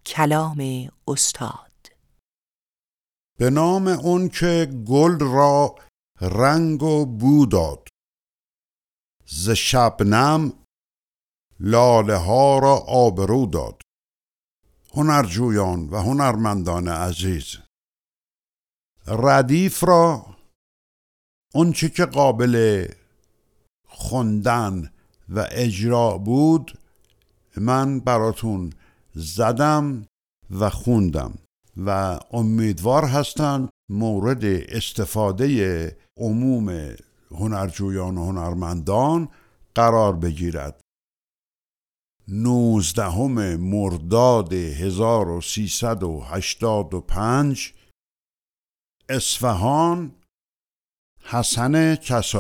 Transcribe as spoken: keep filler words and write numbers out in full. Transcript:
کلام استاد. به نام اون که گل را رنگ و بو داد، ز شبنم لاله ها را آبرو داد. هنرجویان و هنرمندان عزیز، ردیف را اون چه که قابل خوندن و اجرا بود من براتون زدم و خوندم و امیدوار هستم مورد استفاده عموم هنرجویان و هنرمندان قرار بگیرد. نوزدهم مرداد هزار و سیصد و هشتاد و پنج، اصفهان، حسن کسایی.